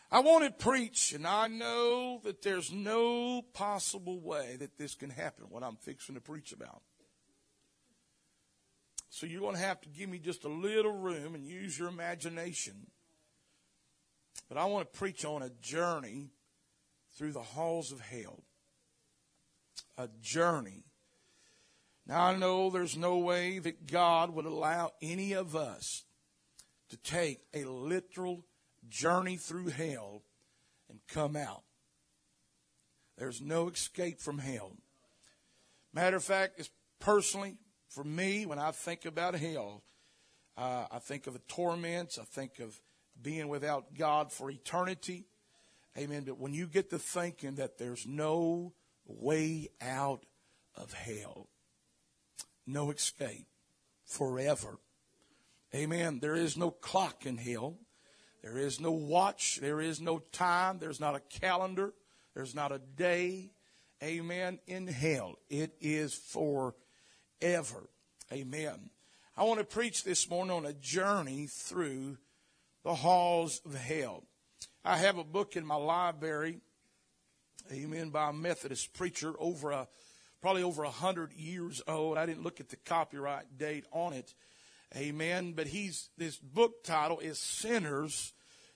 I want to preach, and I know that there's no possible way that this can happen, what I'm fixing to preach about. So you're going to have to give me just a little room and use your imagination. But I want to preach on a journey through the halls of hell. A journey. Now I know there's no way that God would allow any of us to take a literal journey through hell and come out. There's no escape from hell. Matter of fact, it's personally, for me, when I think about hell, I think of the torments. I think of being without God for eternity. Amen. But when you get to thinking that there's no way out of hell, no escape, forever. Amen. There is no clock in hell. There is no watch. There is no time. There's not a calendar. There's not a day. Amen. In hell. It is forever. Amen. I want to preach this morning on a journey through the halls of hell. I have a book in my library, amen, by a Methodist preacher probably over 100 years old. I didn't look at the copyright date on it. Amen. But this book title is Sinners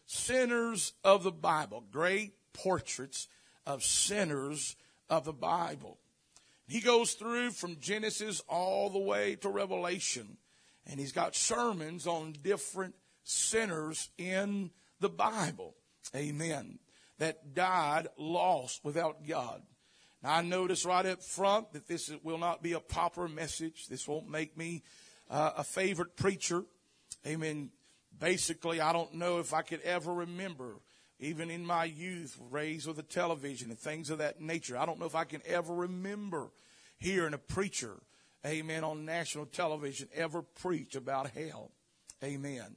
of the Bible. Great portraits of sinners of the Bible. He goes through from Genesis all the way to Revelation. And he's got sermons on different sinners in the Bible. Amen. That died lost without God. Now I notice right up front that this will not be a popular message. This won't make me a favorite preacher. Amen. Basically, I don't know if I could ever remember, even in my youth, raised with a television and things of that nature. I don't know if I can ever remember hearing a preacher, amen, on national television ever preach about hell. Amen.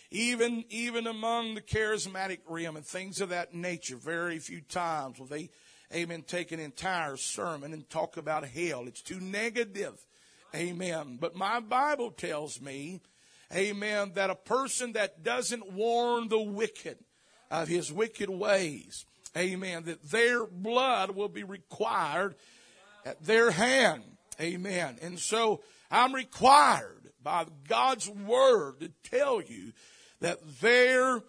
Even among the charismatic realm and things of that nature, very few times will they, amen, take an entire sermon and talk about hell. It's too negative. Amen. But my Bible tells me, amen, that a person that doesn't warn the wicked of his wicked ways, amen, that their blood will be required at their hand. Amen. And so I'm required by God's word to tell you that there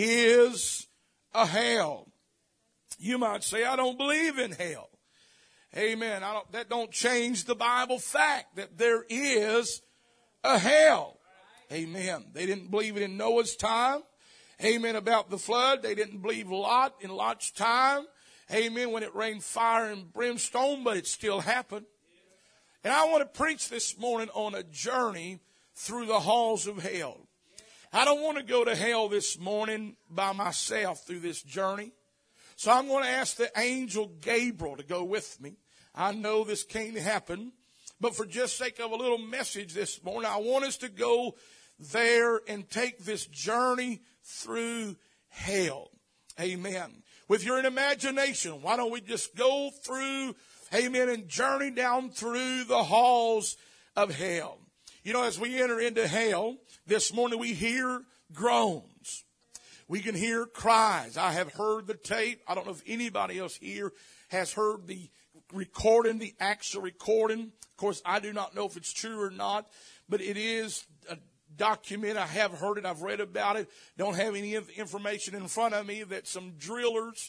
is a hell. You might say, I don't believe in hell. Amen. That don't change the Bible fact that there is a hell. Amen. They didn't believe it in Noah's time. Amen. About the flood. They didn't believe Lot in Lot's time. Amen. When it rained fire and brimstone, but it still happened. And I want to preach this morning on a journey through the halls of hell. I don't want to go to hell this morning by myself through this journey. So I'm going to ask the angel Gabriel to go with me. I know this can't happen, but for just sake of a little message this morning, I want us to go there and take this journey through hell. Amen. With your imagination, why don't we just go through, amen, and journey down through the halls of hell. You know, as we enter into hell, this morning we hear groans. We can hear cries. I have heard the tape. I don't know if anybody else here has heard the recording, the actual recording. Of course, I do not know if it's true or not, but it is a document. I have heard it. I've read about it. Don't have any information in front of me that some drillers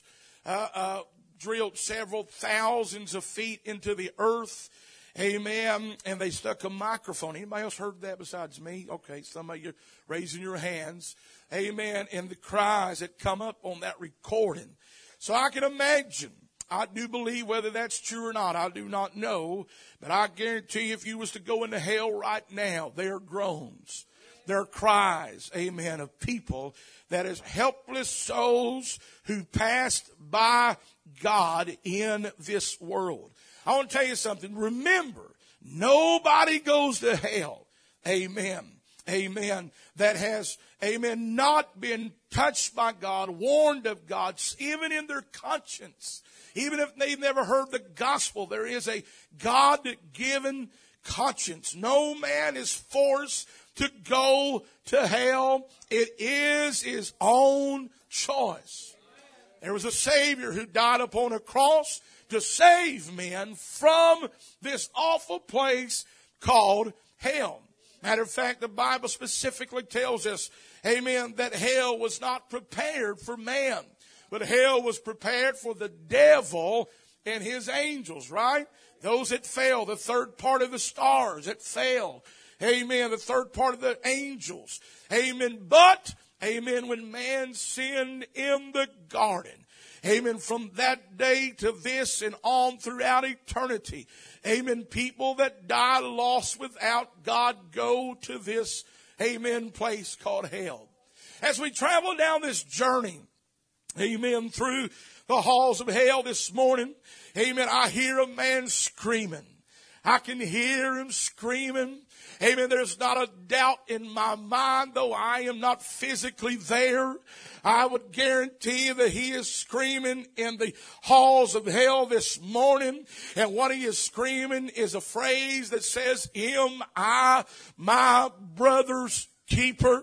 drilled several thousands of feet into the earth. Amen. And they stuck a microphone. Anybody else heard that besides me? Okay, some of you are raising your hands. Amen. And the cries that come up on that recording. So I can imagine. I do believe whether that's true or not, I do not know. But I guarantee you if you was to go into hell right now, there are groans. There are cries, amen, of people that is helpless souls who passed by God in this world. I want to tell you something. Remember, nobody goes to hell. Amen. Amen. That has, amen, not been touched by God, warned of God, even in their conscience. Even if they've never heard the gospel, there is a God-given conscience. No man is forced to go to hell. It is his own choice. There was a Savior who died upon a cross to save men from this awful place called hell. Matter of fact, the Bible specifically tells us, amen, that hell was not prepared for man, but hell was prepared for the devil and his angels, right? Those that fell, the third part of the stars that fell. Amen. The third part of the angels. Amen. But, amen, when man sinned in the garden, amen, from that day to this and on throughout eternity, amen, people that die lost without God go to this, amen, place called hell. As we travel down this journey, amen, through the halls of hell this morning, amen, I hear a man screaming. I can hear him screaming. Amen. There's not a doubt in my mind, though I am not physically there. I would guarantee that he is screaming in the halls of hell this morning. And what he is screaming is a phrase that says, "Am I my brother's keeper?"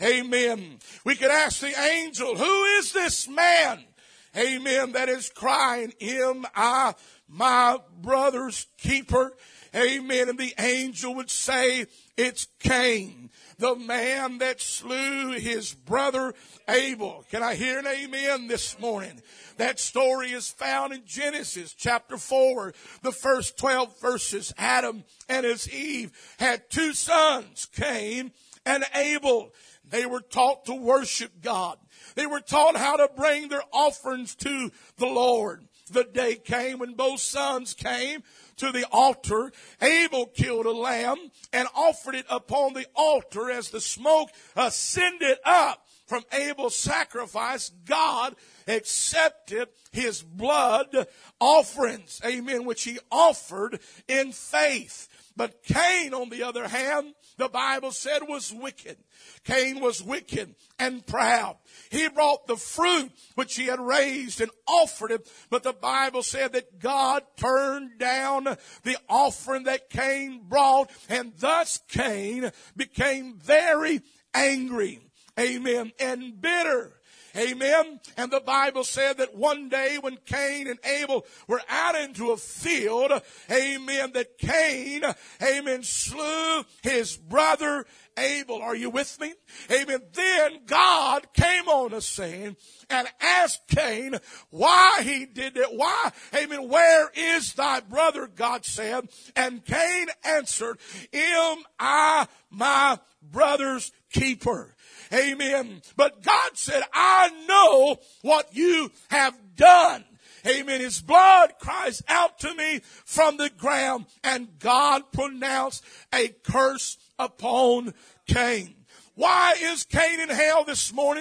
Amen. We could ask the angel, who is this man? Amen. That is crying, "Am I my brother's keeper?" Amen. And the angel would say, it's Cain, the man that slew his brother Abel. Can I hear an amen this morning? That story is found in Genesis chapter 4, the first 12 verses. Adam and his Eve had two sons, Cain and Abel. They were taught to worship God. They were taught how to bring their offerings to the Lord. The day came when both sons came to the altar. Abel killed a lamb and offered it upon the altar. As the smoke ascended up from Abel's sacrifice, God accepted his blood offerings, amen, which he offered in faith. But Cain, on the other hand, the Bible said was wicked. Cain was wicked and proud. He brought the fruit which he had raised and offered it. But the Bible said that God turned down the offering that Cain brought. And thus Cain became very angry. Amen. And bitter. Amen. And the Bible said that one day when Cain and Abel were out into a field, amen, that Cain, amen, slew his brother Abel. Are you with me? Amen. Then God came on the scene and asked Cain why he did it. Why? Amen. Where is thy brother? God said. And Cain answered, am I my brother's keeper? Amen. But God said, I know what you have done. Amen. His blood cries out to me from the ground. And God pronounced a curse upon Cain. Why is Cain in hell this morning?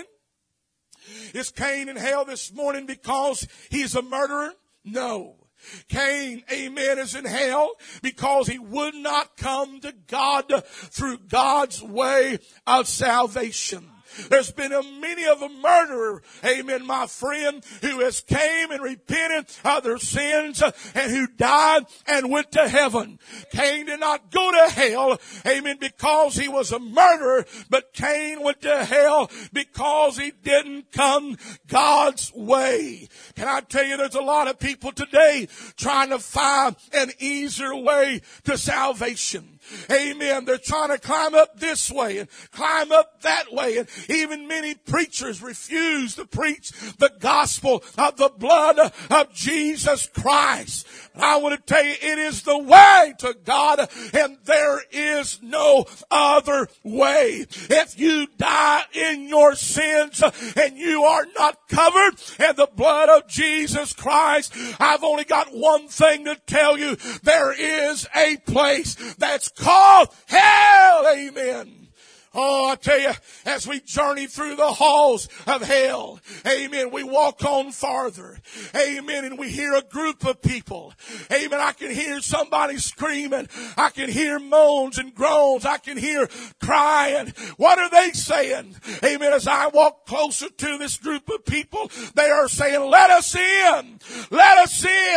Is Cain in hell this morning because he's a murderer? No. Cain, amen, is in hell because he would not come to God through God's way of salvation. There's been many of a murderer, amen, my friend, who has came and repented of their sins and who died and went to heaven. Cain did not go to hell, amen, because he was a murderer, but Cain went to hell because he didn't come God's way. Can I tell you, there's a lot of people today trying to find an easier way to salvation. Amen. They're trying to climb up this way and climb up that way. And even many preachers refuse to preach the gospel of the blood of Jesus Christ. I want to tell you, it is the way to God, and there is no other way. If you die in your sins and you are not covered in the blood of Jesus Christ, I've only got one thing to tell you. There is a place that's called hell. Amen. Oh, I tell you, as we journey through the halls of hell, amen, we walk on farther, amen, and we hear a group of people, amen, I can hear somebody screaming, I can hear moans and groans, I can hear crying. What are they saying? Amen, as I walk closer to this group of people, they are saying, let us in, let us in,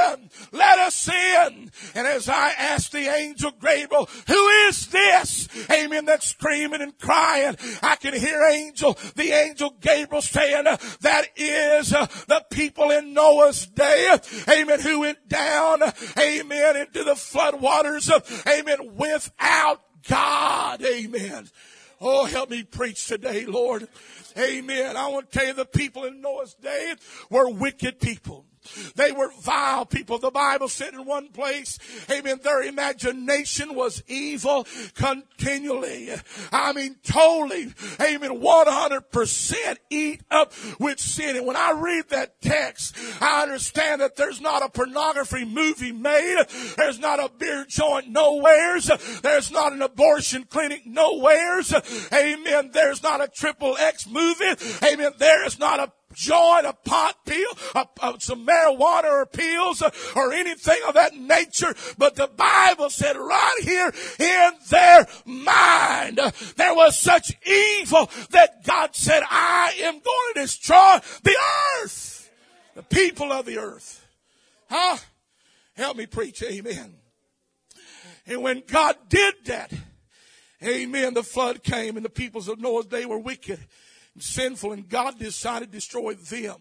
let us in. And as I asked the angel Gabriel, who is this? Amen, that's screaming and crying. I can hear the angel Gabriel saying, that is the people in Noah's day, amen, who went down, amen, into the flood waters, amen, without God, amen. Oh, help me preach today, Lord. Amen. I want to tell you, the people in Noah's day were wicked people. They were vile people. The Bible said in one place, amen, their imagination was evil continually. I mean, totally, amen, 100% eat up with sin. And when I read that text, I understand that there's not a pornography movie made. There's not a beer joint nowheres. There's not an abortion clinic nowheres. Amen. There's not a XXX movie. Amen. There is not a joint, a pot pill, some marijuana or pills or anything of that nature. But the Bible said right here in their mind, there was such evil that God said, I am going to destroy the earth, the people of the earth. Huh? Help me preach. Amen. And when God did that, amen, the flood came and the peoples of Noah's day were wicked and sinful, and God decided to destroy them.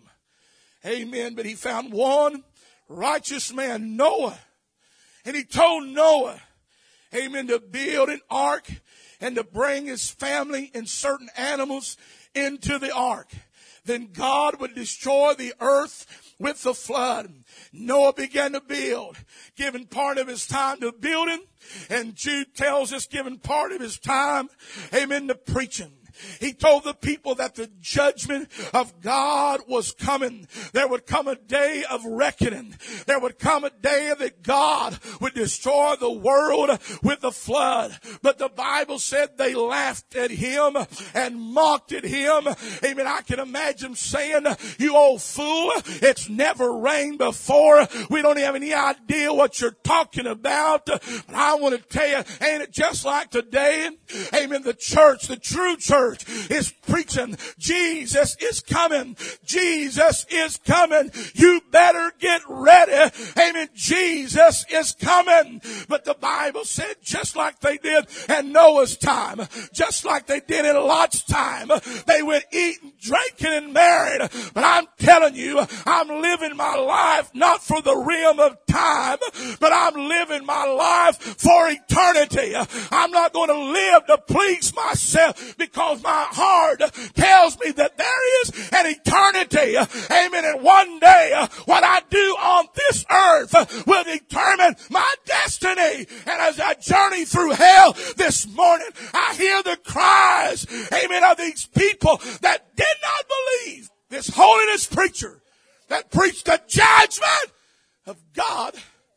Amen. But he found one righteous man, Noah. And he told Noah, amen, to build an ark and to bring his family and certain animals into the ark. Then God would destroy the earth with the flood. Noah began to build, giving part of his time to building. And Jude tells us, giving part of his time, amen, to preaching. He told the people that the judgment of God was coming. There would come a day of reckoning. There would come a day that God would destroy the world with the flood. But the Bible said they laughed at him and mocked at him. Amen. I can imagine saying, you old fool, it's never rained before. We don't have any idea what you're talking about. But I want to tell you, ain't it just like today? Amen. The church, the true church, is preaching, Jesus is coming. Jesus is coming. You better get ready. Amen. Jesus is coming. But the Bible said, just like they did in Noah's time, just like they did in Lot's time, they went eating, drinking, and married. But I'm telling you, I'm living my life not for the realm of time, but I'm living my life for eternity. I'm not going to live to please myself, because my heart tells me that there is an eternity. Amen. And one day, what I do on this earth will determine my destiny. And as I journey through hell this morning, I hear the cries, amen, of these people that did not believe this holiness preacher that preached the judgment of God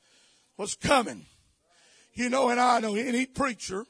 was coming. You know, and I know any preacher,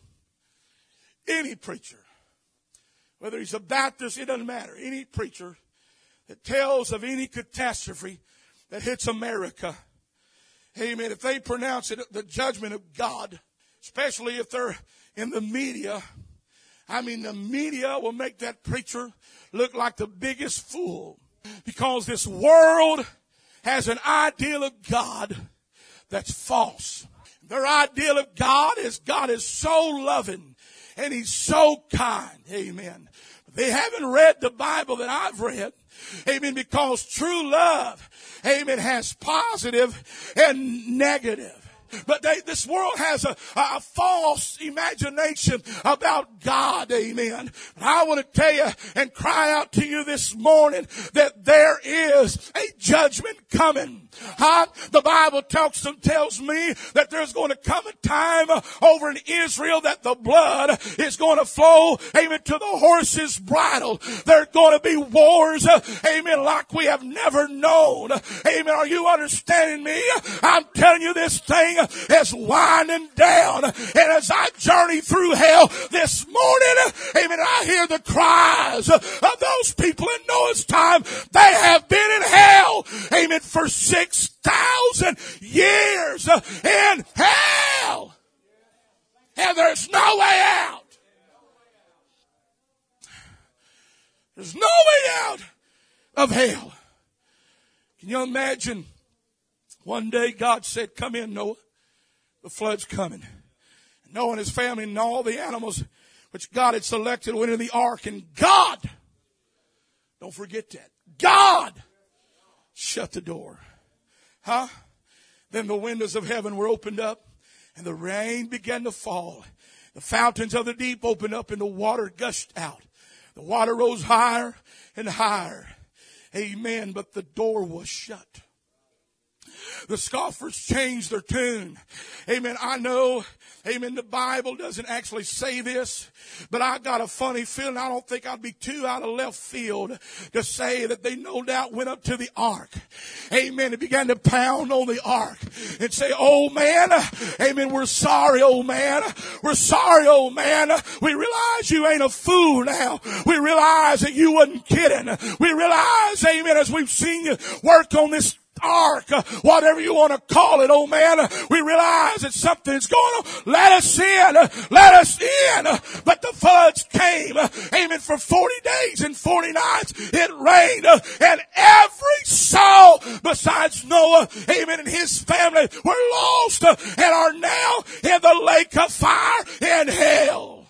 whether he's a Baptist, it doesn't matter, any preacher that tells of any catastrophe that hits America, amen, if they pronounce it the judgment of God, especially if they're in the media, I mean, the media will make that preacher look like the biggest fool, because this world has an ideal of God that's false. Their ideal of God is so loving and he's so kind. Amen. They haven't read the Bible that I've read. Amen. Because true love, amen, has positive and negative. But this world has a false imagination about God. Amen. But I want to tell you and cry out to you this morning that there is a judgment coming. The Bible tells me that there's going to come a time over in Israel that the blood is going to flow, amen, to the horse's bridle. There's going to be wars, amen, like we have never known. Amen. Are you understanding me? I'm telling you, this thing is winding down. And as I journey through hell this morning, amen, I hear the cries of those people in Noah's time. They have been in hell, amen, for 6,000 years in hell. And there's no way out. There's no way out of hell. Can you imagine One day God said, come in, Noah. The flood's coming. Noah and his family and all the animals which God had selected went into the ark. And God, don't forget that, God shut the door. Then the windows of heaven were opened up and the rain began to fall. The fountains of the deep opened up and the water gushed out. The water rose higher and higher. Amen. But the door was shut. The scoffers changed their tune. Amen. I know, amen, the Bible doesn't actually say this, but I got a funny feeling. I don't think I'd be too out of left field to say that they no doubt went up to the ark. Amen. And began to pound on the ark and say, oh man, amen, we're sorry, old man. We're sorry, old man. We realize you ain't a fool now. We realize that you wasn't kidding. We realize, amen, as we've seen you work on this ark, whatever you want to call it, oh man, we realize that something's going on. Let us in. Let us in. But the floods came, amen, for 40 days and 40 nights. It rained, and every soul besides Noah, amen, and his family were lost and are now in the lake of fire in hell.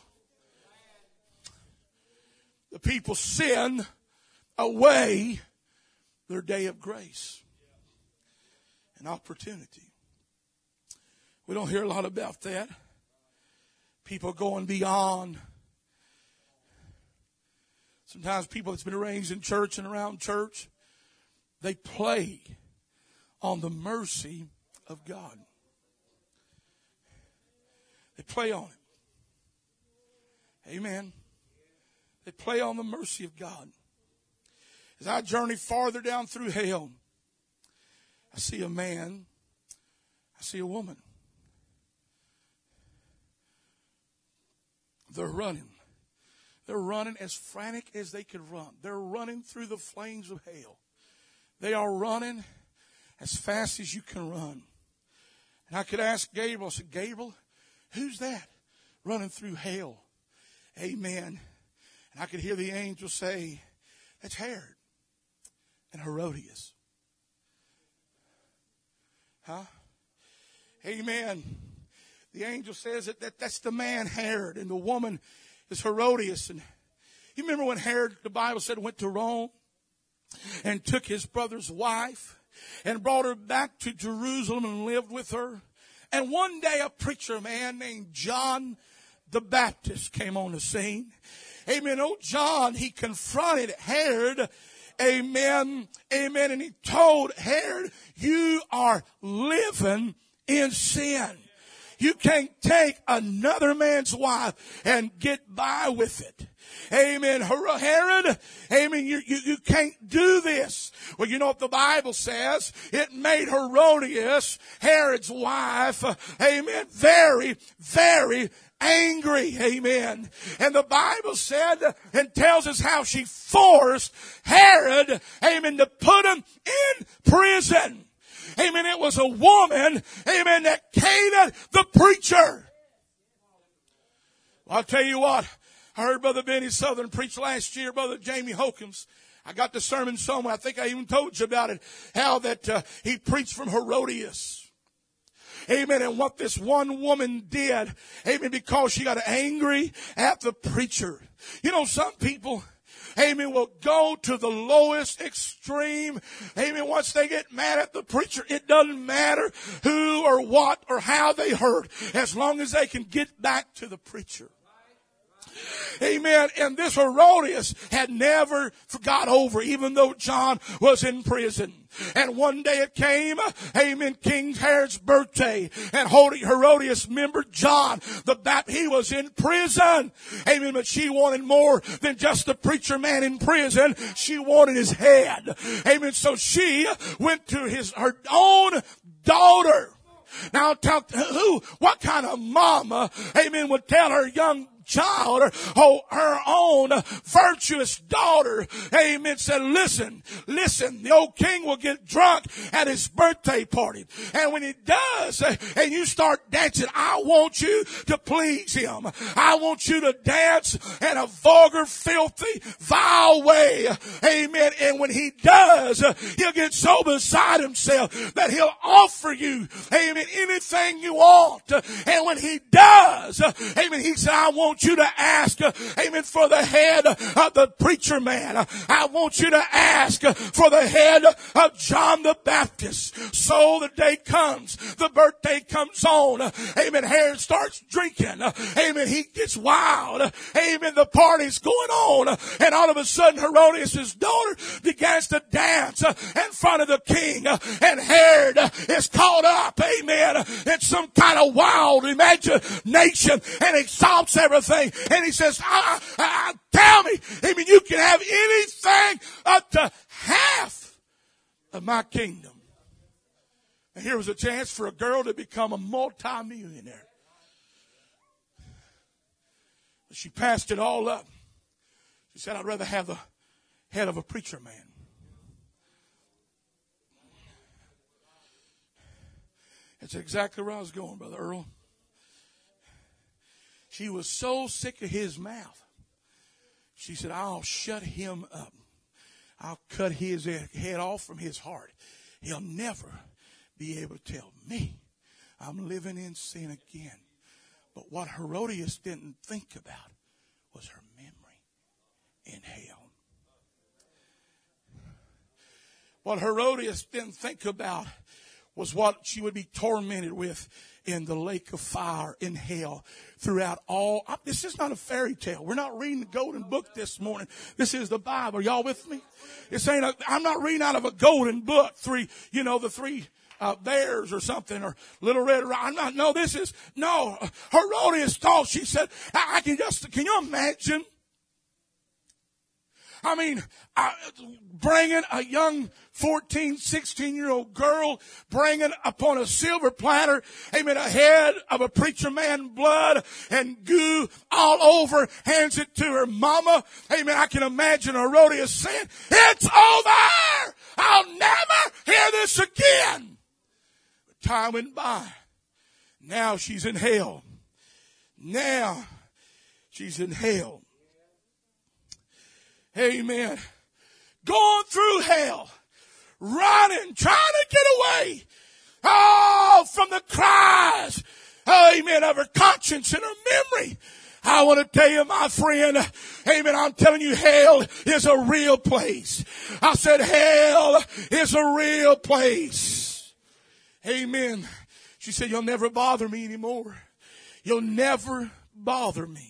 The people sin away their day of grace. An opportunity. We don't hear a lot about that. People going beyond. Sometimes people that's been raised in church and around church, they play on the mercy of God. They play on it. Amen. They play on the mercy of God. As I journey farther down through hell, I see a man, I see a woman. They're running. They're running as frantic as they could run. They're running through the flames of hell. They are running as fast as you can run. And I could ask Gabriel, I said, Gabriel, who's that running through hell? Amen. And I could hear the angel say, that's Herod and Herodias. Amen. The angel says that's the man Herod, and the woman is Herodias. And you remember when Herod, the Bible said, went to Rome and took his brother's wife and brought her back to Jerusalem and lived with her. And one day a preacher man named John the Baptist came on the scene. Amen. Oh, John, he confronted Herod. Amen. Amen. And he told Herod, you are living in sin. You can't take another man's wife and get by with it. Amen. Herod, amen, you can't do this. Well, you know what the Bible says? It made Herodias, Herod's wife, amen, very, very angry. Amen. And the Bible said and tells us how she forced Herod, amen, to put him in prison. Amen. It was a woman, amen, that hated the preacher. Well, I'll tell you what. I heard Brother Benny Southern preach last year, Brother Jamie Hawkins. I got the sermon somewhere. I think I even told you about it. How that he preached from Herodias. Amen. And what this one woman did. Amen. Because she got angry at the preacher. You know, some people, amen, will go to the lowest extreme. Amen. Once they get mad at the preacher, it doesn't matter who or what or how they hurt, as long as they can get back to the preacher. Amen. And this Herodias had never got over, even though John was in prison. And one day it came, amen, King Herod's birthday. And Herodias remembered John the Baptist. He was in prison. Amen. But she wanted more than just the preacher man in prison. She wanted his head. Amen. So she went to her own daughter. Now, what kind of mama, amen, would tell her young child, or her own virtuous daughter, amen, said, listen, the old king will get drunk at his birthday party. And when he does, and you start dancing, I want you to please him. I want you to dance in a vulgar, filthy, vile way. Amen. And when he does, he'll get so beside himself that he'll offer you, amen, anything you want. And when he does, amen, he said, I want you to ask, amen, for the head of the preacher man. I want you to ask for the head of John the Baptist. So the day comes, the birthday comes on, amen, Herod starts drinking, amen, he gets wild, amen, the party's going on, and all of a sudden Herodias' daughter begins to dance in front of the king, and Herod is caught up, amen, in some kind of wild imagination, and exalts everything, and he says, tell me, amen, you can have anything up to half of my kingdom. And here was a chance for a girl to become a multi-millionaire. She passed it all up. She said, I'd rather have the head of a preacher man. That's exactly where I was going, Brother Earl. She was so sick of his mouth. She said, I'll shut him up. I'll cut his head off from his heart. He'll never be able to tell me I'm living in sin again. But what Herodias didn't think about was her memory in hell. What Herodias didn't think about was what she would be tormented with in the lake of fire in hell throughout all. This is not a fairy tale. We're not reading the golden book this morning. This is the Bible. Are y'all with me? I'm not reading out of a golden book. The three bears or something, or Little Red Riding. Herodias thought, she said, can you imagine? I mean, bringing a young 14, 16-year-old girl, bringing upon a silver platter, amen, a head of a preacher man, blood and goo all over, hands it to her mama. Amen. I can imagine Herodias saying, it's over! I'll never hear this again. But time went by. Now she's in hell. Amen. Going through hell, running, trying to get away, from the cries, amen, of her conscience and her memory. I want to tell you, my friend, amen, I'm telling you, hell is a real place. I said hell is a real place. Amen. She said, you'll never bother me anymore. You'll never bother me.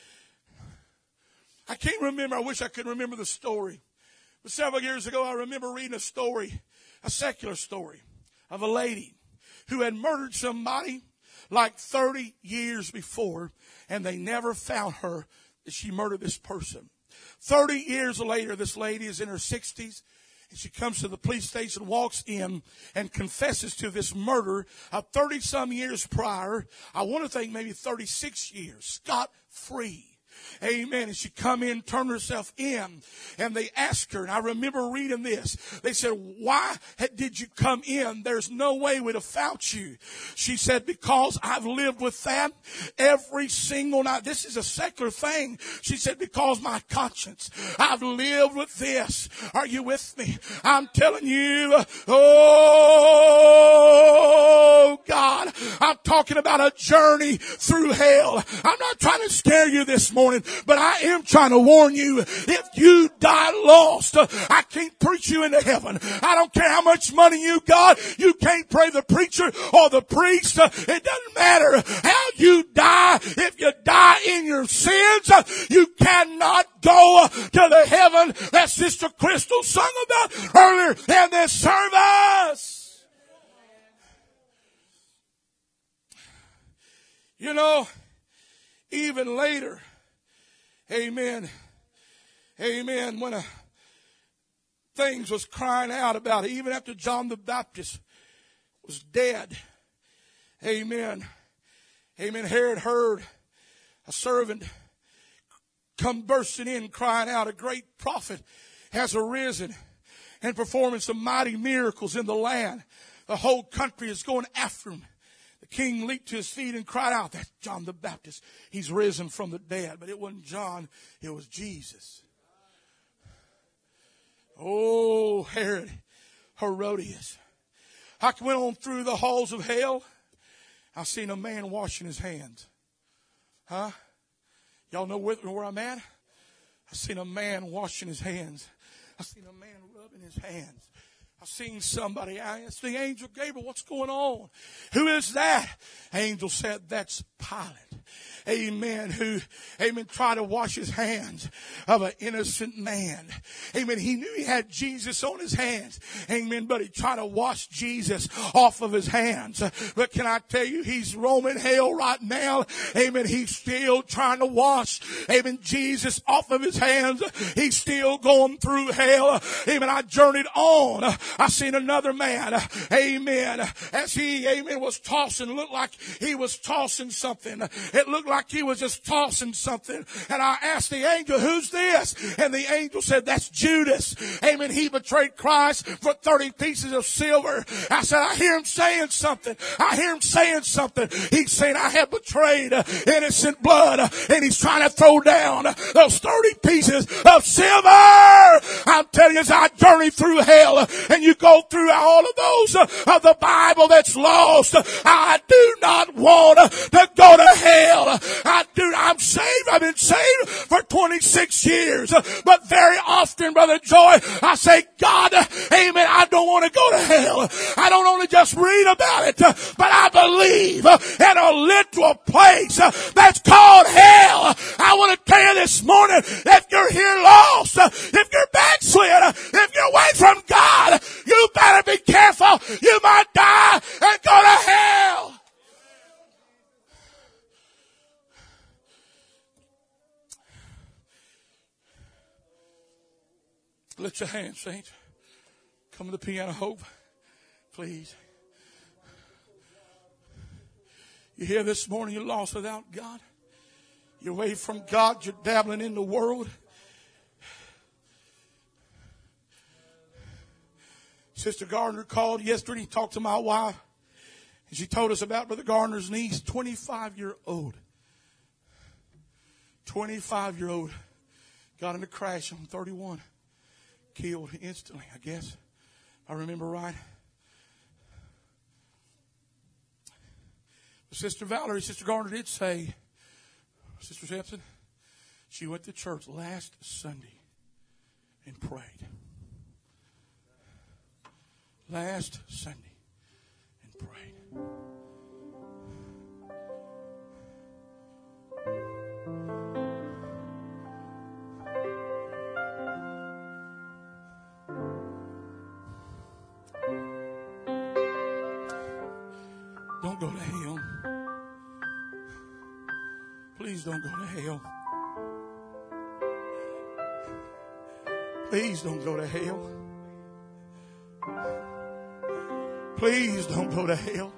I can't remember. I wish I could remember the story. But several years ago, I remember reading a story, a secular story, of a lady who had murdered somebody like 30 years before, and they never found her that she murdered this person. 30 years later, this lady is in her 60s, and she comes to the police station, walks in, and confesses to this murder of 30-some years prior. I want to think maybe 36 years, scot-free. Amen. And she come in, turned herself in, and they asked her, and I remember reading this. They said, why did you come in? There's no way we'd have found you. She said, because I've lived with that every single night. This is a secular thing. She said, because my conscience, I've lived with this. Are you with me? I'm telling you, oh God, I'm talking about a journey through hell. I'm not trying to scare you this morning, but I am trying to warn you, if you die lost, I can't preach you into heaven. I don't care how much money you got. You can't pray the preacher or the priest. It doesn't matter how you die. If you die in your sins, you cannot go to the heaven that Sister Crystal sung about earlier in this service. You know, even later, amen, when things was crying out about it, even after John the Baptist was dead, amen, Herod heard a servant come bursting in crying out, a great prophet has arisen and performing some mighty miracles in the land. The whole country is going after him. The king leaped to his feet and cried out, that's John the Baptist. He's risen from the dead. But it wasn't John, it was Jesus. Oh, Herodias. I went on through the halls of hell. I seen a man washing his hands. Huh? Y'all know where I'm at? I seen a man washing his hands. I seen a man rubbing his hands. I seen somebody. I asked the angel Gabriel, what's going on? Who is that? Angel said, that's Pilate. Amen. Who, amen, tried to wash his hands of an innocent man. Amen. He knew he had Jesus on his hands. Amen. But he tried to wash Jesus off of his hands. But can I tell you, he's roaming hell right now. Amen. He's still trying to wash, amen, Jesus off of his hands. He's still going through hell. Amen. I journeyed on. I seen another man. Amen. As he, amen, was tossing, looked like he was tossing something. It looked like he was just tossing something. And I asked the angel, who's this? And the angel said, that's Judas. Amen. He betrayed Christ for 30 pieces of silver. I said, I hear him saying something. I hear him saying something. He's saying, I have betrayed innocent blood. And he's trying to throw down those 30 pieces of silver. I'm telling you, as I journey through hell and you go through all of those of the Bible that's lost, I do not want to go to hell. I'm saved. I've been saved for 26 years. But very often, Brother Joy, I say, God, amen, I don't want to go to hell. I don't want to just read about it, but I believe in a literal place that's called hell. I want to tell you this morning, if you're here lost, if you're backslid, if you're away from God, you better be careful. You might die and go to hell. Lift your hands, saints. Come to the piano, Hope, please. You're here this morning, you're lost without God. You're away from God, you're dabbling in the world. Sister Gardner called yesterday, talked to my wife, and she told us about Brother Gardner's niece, 25-year-old. 25-year-old got in a crash on 31. Killed instantly, I guess. If I remember right. Sister Valerie, Sister Gardner did say, Sister Simpson, she went to church last Sunday and prayed. Last Sunday and prayed. Don't go to hell. Please don't go to hell. Please don't go to hell. Please don't go to hell.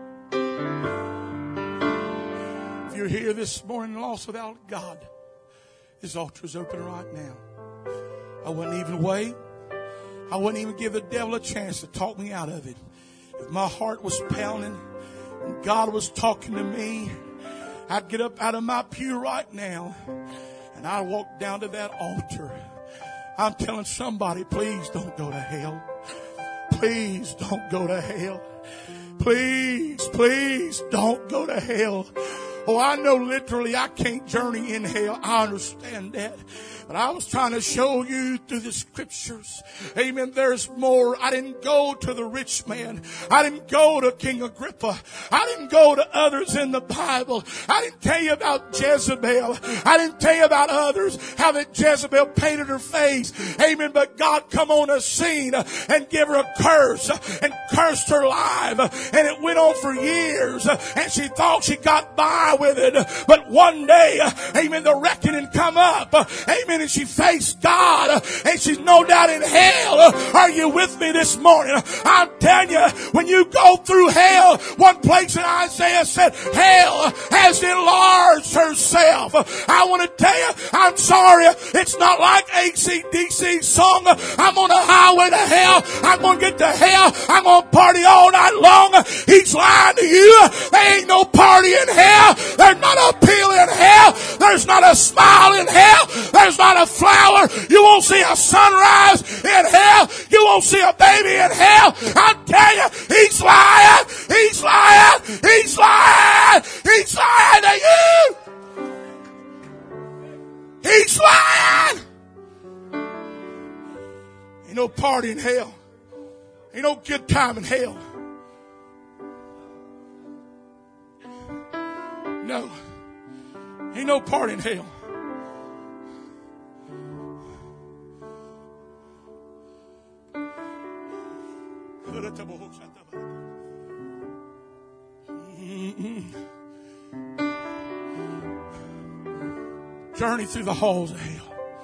If you're here this morning lost without God, this altar is open right now. I wouldn't even wait. I wouldn't even give the devil a chance to talk me out of it. If my heart was pounding and God was talking to me, I'd get up out of my pew right now and I'd walk down to that altar. I'm telling somebody, please don't go to hell. Please don't go to hell. Please, please don't go to hell. Oh, I know literally I can't journey in hell. I understand that. But I was trying to show you through the scriptures. Amen. There's more. I didn't go to the rich man. I didn't go to King Agrippa. I didn't go to others in the Bible. I didn't tell you about Jezebel. I didn't tell you about others, how that Jezebel painted her face. Amen. But God come on a scene and give her a curse and cursed her life. And it went on for years. And she thought she got by with it. But one day, amen, the reckoning come up. Amen. And she faced God. And she's no doubt in hell. Are you with me this morning? I'm telling you, when you go through hell, one place in Isaiah said, hell has enlarged herself. I want to tell you, I'm sorry, it's not like AC/DC song. I'm on a highway to hell. I'm going to get to hell. I'm going to party all night long. He's lying to you. There ain't no party in hell. There's not a pill in hell. There's not a smile in hell. There's not a flower. You won't see a sunrise in hell. You won't see a baby in hell. I tell you, he's lying. He's lying. He's lying. He's lying to you. He's lying. Ain't no party in hell. Ain't no good time in hell. No. Ain't no party in hell. Journey through the halls of hell.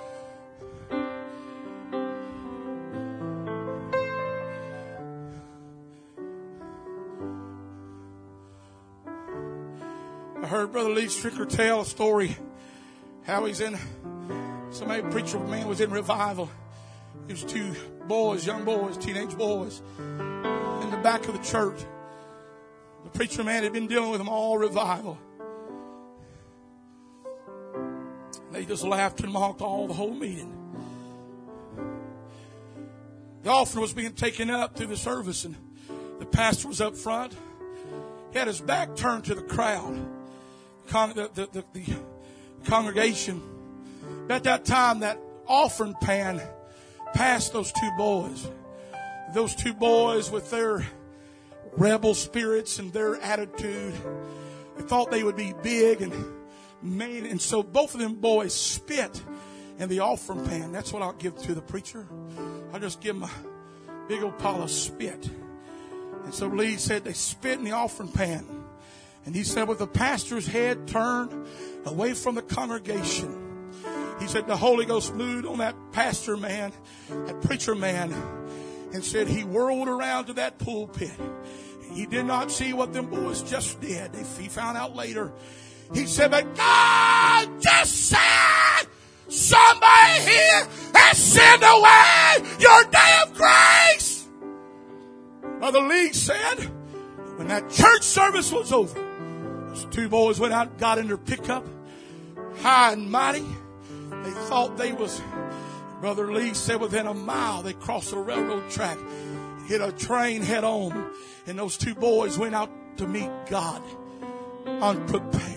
I heard Brother Lee Stricker tell a story how he's in, somebody, preacher man was in revival. He was two boys, young boys, teenage boys, in the back of the church. The preacher man had been dealing with them all revival. They just laughed and mocked all the whole meeting. The offering was being taken up through the service, and the pastor was up front. He had his back turned to the crowd, the congregation. At that time, that offering pan passed those two boys. Those two boys, with their rebel spirits and their attitude, they thought they would be big and mean, and so both of them boys spit in the offering pan. That's what I'll give to the preacher. I'll just give him a big old pile of spit. And so Lee said they spit in the offering pan. And he said, with the pastor's head turned away from the congregation, he said the Holy Ghost moved on that pastor man, that preacher man, and said he whirled around to that pulpit. He did not see what them boys just did. He found out later. He said, but God just said somebody here has sent away your day of grace. Brother Lee said, when that church service was over, those two boys went out and got in their pickup, high and mighty. They thought they was, Brother Lee said, within a mile they crossed the railroad track, hit a train head on, and those two boys went out to meet God unprepared.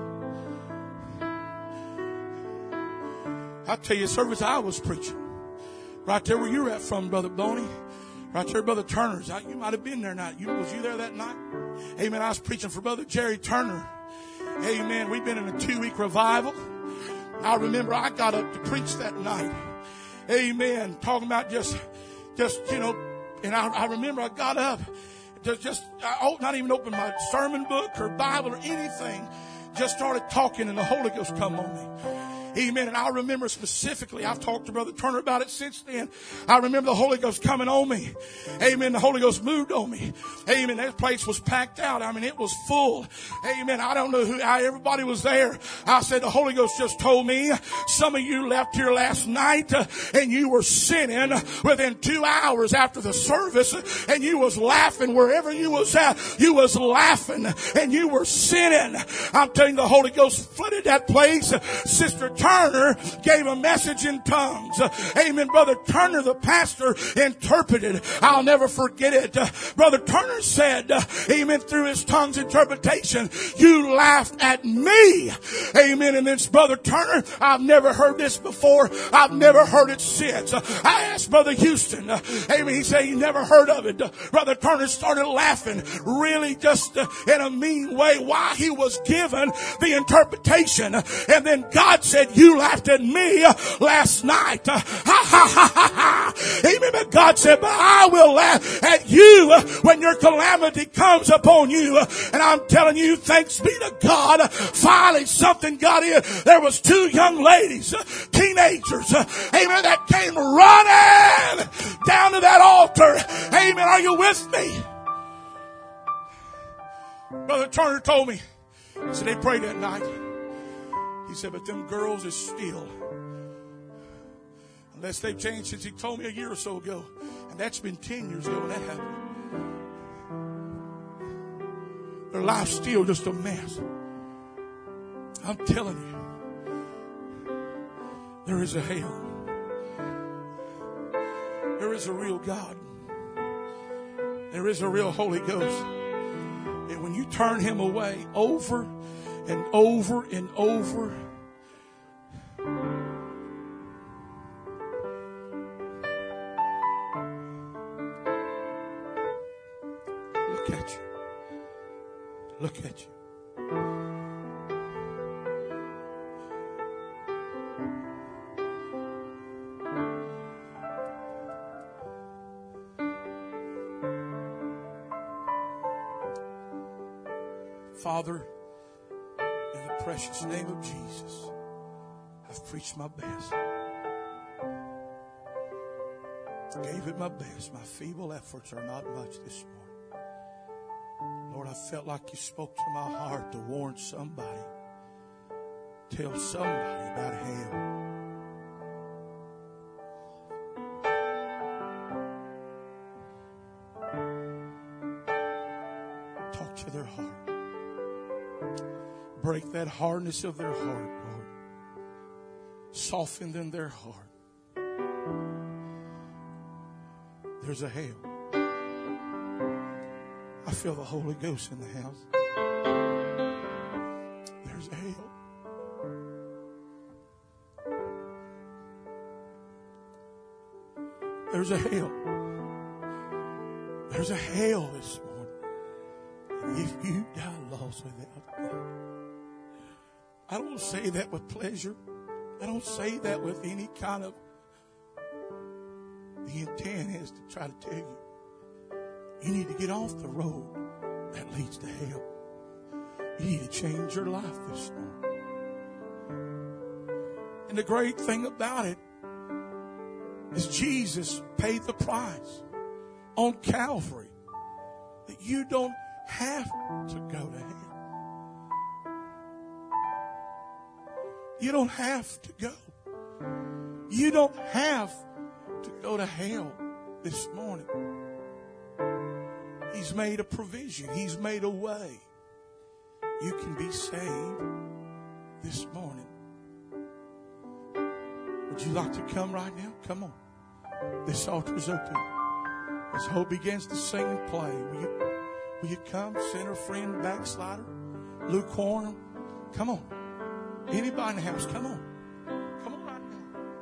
I tell you, service I was preaching, right there where you're at from, Brother Boney, right there, Brother Turner's. You might have been there now. Was you there that night? Amen. I was preaching for Brother Jerry Turner. Amen. We've been in a 2-week revival. I remember I got up to preach that night. Amen. Talking about just and I remember I got up, I not even opened my sermon book or Bible or anything. Just started talking and the Holy Ghost come on me. Amen. And I remember specifically, I've talked to Brother Turner about it since then. I remember the Holy Ghost coming on me. Amen. The Holy Ghost moved on me. Amen. That place was packed out. I mean, it was full. Amen. I don't know how everybody was there. I said, the Holy Ghost just told me some of you left here last night and you were sinning within 2 hours after the service, and you was laughing wherever you was at. You was laughing and you were sinning. I'm telling you, the Holy Ghost flooded that place. Sister Turner gave a message in tongues. Amen. Brother Turner, the pastor, interpreted. I'll never forget it. Brother Turner said, amen, through his tongues interpretation, you laughed at me. Amen. And then Brother Turner, I've never heard this before. I've never heard it since. I asked Brother Houston. Amen. He said he never heard of it. Brother Turner started laughing really just in a mean way while he was given the interpretation. And then God said, you laughed at me last night. Ha ha ha ha ha. Amen. But God said, but I will laugh at you when you're calamity comes upon you. And I'm telling you, thanks be to God, finally something got in. There was two young ladies, teenagers, amen, that came running down to that altar. Amen. Are you with me? Brother Turner told me, he said they prayed that night. He said, but them girls is still, unless they've changed since he told me a year or so ago. And that's been 10 years ago when that happened. Their life's still just a mess. I'm telling you, there is a hell. There is a real God. There is a real Holy Ghost. And when you turn him away over and over and over, look at you. Look at you. Father, in the precious name of Jesus, I've preached my best. Gave it my best. My feeble efforts are not much this morning. Lord, I felt like you spoke to my heart to warn somebody. Tell somebody about hell. Talk to their heart. Break that hardness of their heart, Lord. Soften in their heart. There's a hell. I feel the Holy Ghost in the house. There's a hell. There's a hell. There's a hell this morning. If you die lost without God. I don't say that with pleasure. I don't say that with any kind of... The intent is to try to tell you, you need to get off the road that leads to hell. You need to change your life this morning. And the great thing about it is Jesus paid the price on Calvary that you don't have to go to hell. You don't have to go. You don't have to go to hell this morning. He's made a provision. He's made a way. You can be saved this morning. Would you like to come right now? Come on. This altar's open. As Hope begins to sing and play, will you come? Sinner, friend, backslider, lukewarm. Come on. Anybody in the house, come on. Come on right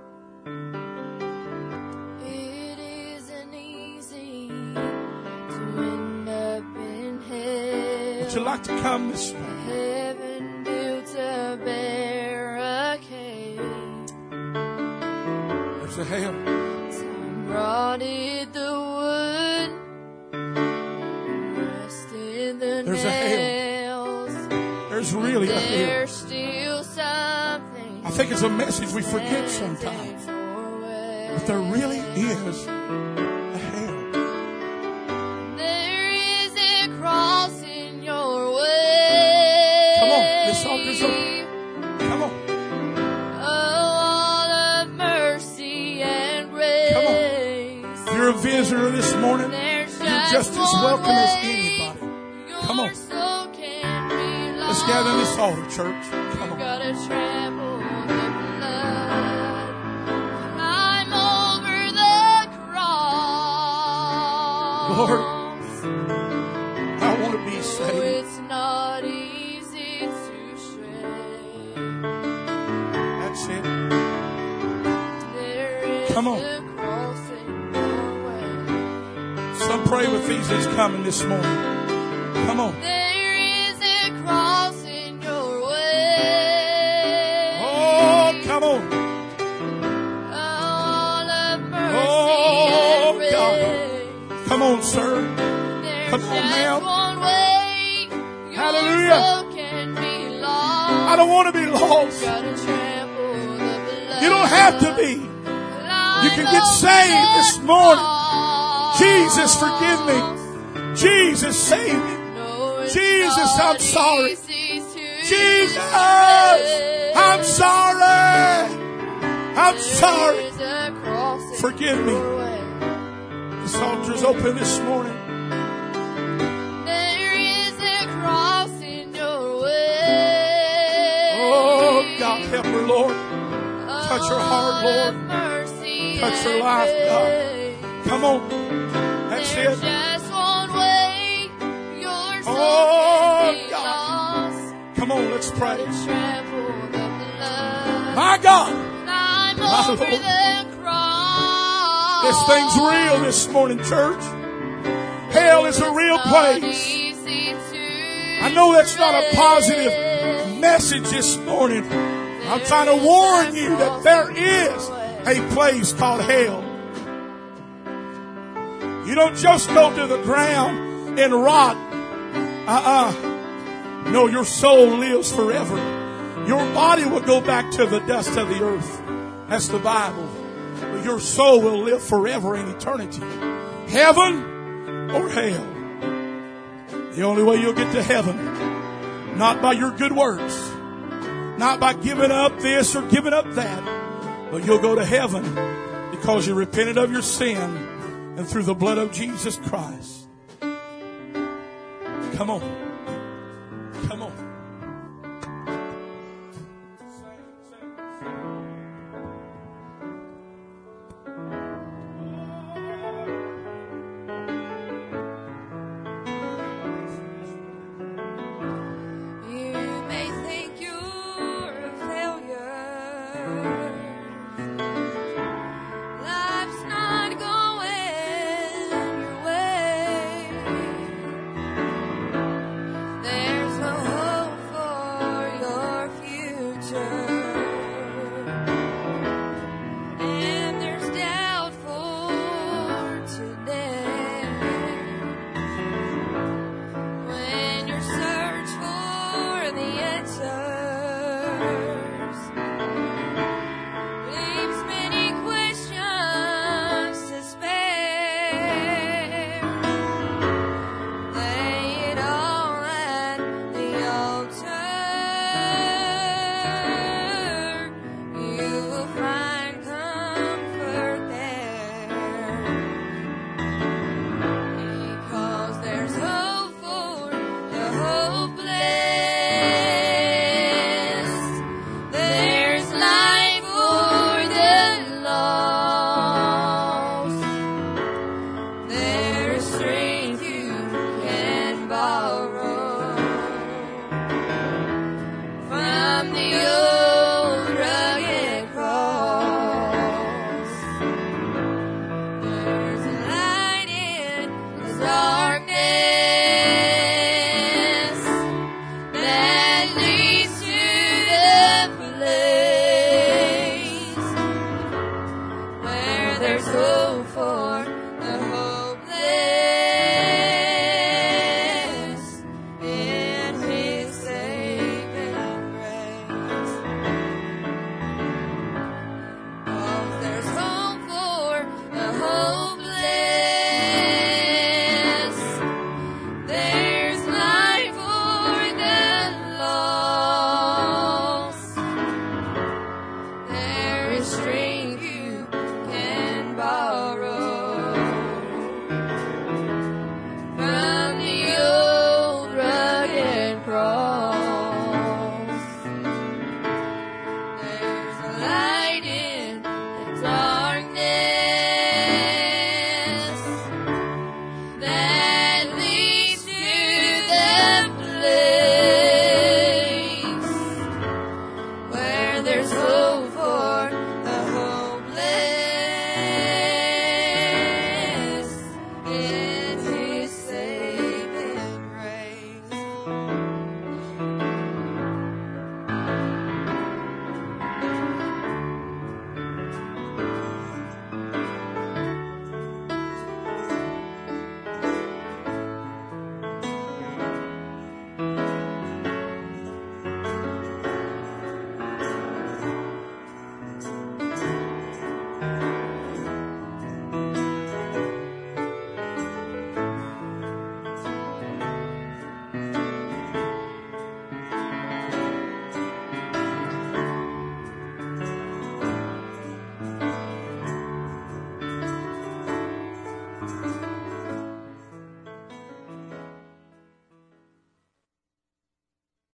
now. It isn't easy to end up in hell. Would you like to come this morning? Heaven built a barricade. There's a hell. Some rotted the wood, rusted the There's a nails. There's really a hell. There's still something. I think it's a message we forget sometimes. But there really is a hell. There is a cross in your way. Come on, this altar's open. Come on. A wall of mercy and grace. Come on. If you're a visitor this morning, you're just as welcome as anybody. Come on. Let's gather in this altar, church. Come on. Gotta trample the blood. Climb over the cross. Lord, I want to be Oh, saved. it's not easy to stray. That's it. There is Come on. a cross in your way. Some pray with these that's coming this morning. Come on. There is a cross in your way. Oh, come on. All of mercy Oh, and grace. God. Come on, sir. Come on, ma'am. One way, Hallelujah. Can be lost. I don't want to be lost. Gotta trample the blood. You don't have to be. You can get saved this morning. Jesus, forgive me. Jesus, save me. Jesus, I'm sorry. Jesus, I'm sorry. I'm sorry. Forgive me. This altar's open this morning. There is a cross in your way. Oh, God, help her, Lord. Touch her heart, Lord. Touch her life, God. Come on. That's it. Just one way. Your soul Oh, can be God. lost. Come on, let's pray. Trample the blood. My God. I'm My over Lord. the cross. This thing's real this morning, church. Hell is a real place. I know that's not a positive message this morning. I'm trying to warn you that there is a place called hell. You don't just go to the ground and rot. No, your soul lives forever. Your body will go back to the dust of the earth. That's the Bible. But your soul will live forever in eternity. Heaven or hell. The only way you'll get to heaven, not by your good works, not by giving up this or giving up that, but you'll go to heaven because you repented of your sin and through the blood of Jesus Christ. Come on.